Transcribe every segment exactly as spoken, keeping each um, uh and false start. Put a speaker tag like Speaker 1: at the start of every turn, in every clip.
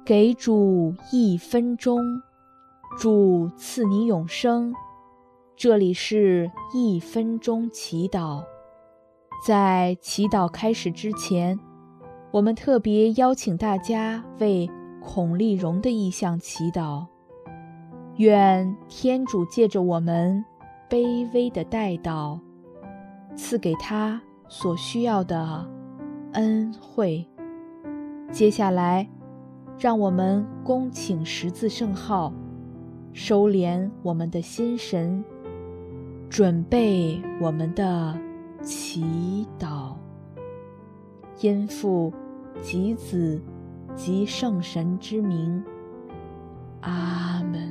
Speaker 1: 给主一分钟，主赐你永生。这里是一分钟祈祷。在祈祷开始之前，我们特别邀请大家为孔丽蓉的意向祈祷。愿天主借着我们卑微的代祷，赐给他所需要的恩惠。接下来，让我们恭请十字圣号，收敛我们的心神，准备我们的祈祷。因父及子及圣神之名，阿们。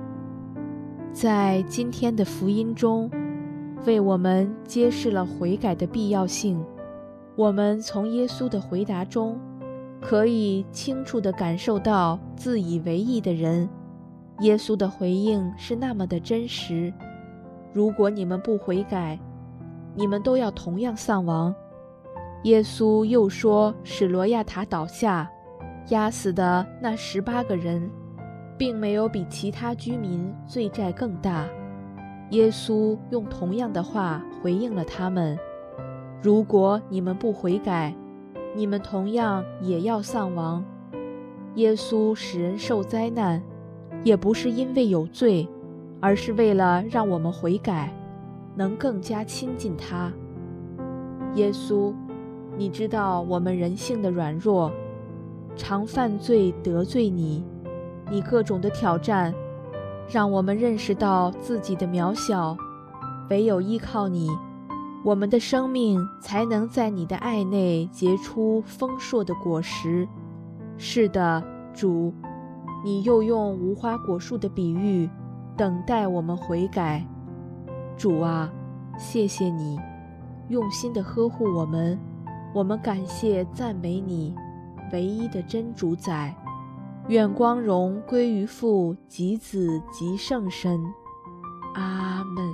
Speaker 1: 在今天的福音中，为我们揭示了悔改的必要性。我们从耶稣的回答中，可以清楚地感受到自以为义的人，耶稣的回应是那么的真实。如果你们不悔改，你们都要同样丧亡。耶稣又说，使罗亚塔倒下，压死的那十八个人，并没有比其他居民罪债更大。耶稣用同样的话回应了他们：如果你们不悔改，你们同样也要丧亡。耶稣使人受灾难，也不是因为有罪，而是为了让我们悔改，能更加亲近他。耶稣，你知道我们人性的软弱，常犯罪得罪你，你各种的挑战，让我们认识到自己的渺小，唯有依靠你，我们的生命才能在你的爱内结出丰硕的果实。是的，主，你又用无花果树的比喻等待我们悔改。主啊，谢谢你用心地呵护我们，我们感谢赞美你，唯一的真主宰。愿光荣归于父及子及圣神，阿们。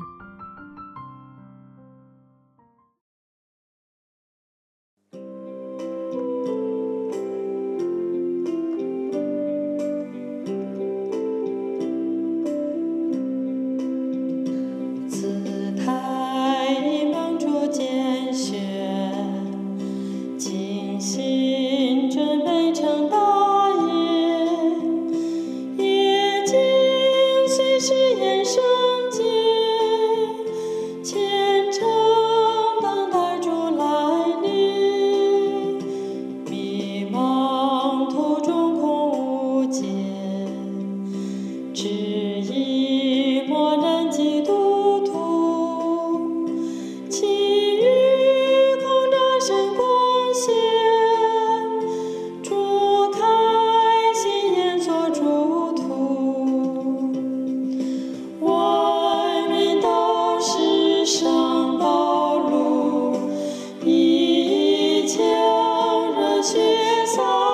Speaker 2: 一腔热血洒